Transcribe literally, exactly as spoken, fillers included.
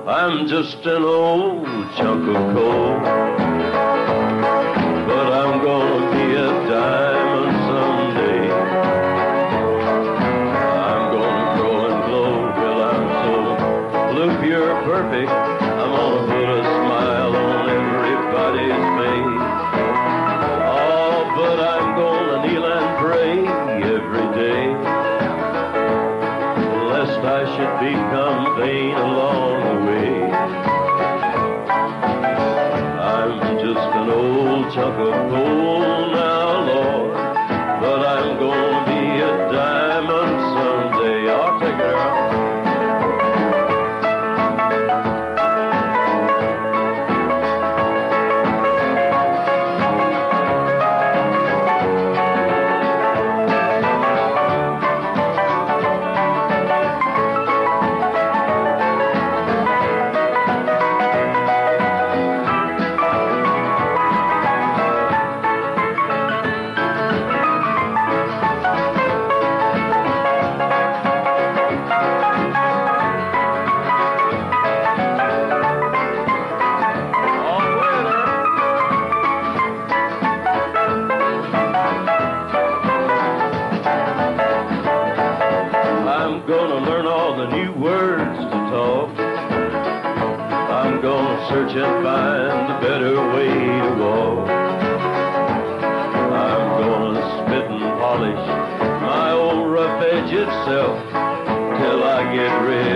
I'm just an old chunk of coal, but I'm gonna be a diamond someday. I'm gonna grow and glow till I'm so blue, pure, perfect. I'm gonna put a smile on everybody's face. Oh, but I'm gonna kneel and pray every day, lest I should become vain along the way. I'm just an old chunk of coal now, Lord, but I'm gonna be a diamond someday. I'll take it out. I'm gonna learn all the new words to talk. I'm gonna search and find a better way to walk. I'm gonna spit and polish my old rough-edged self till I get rid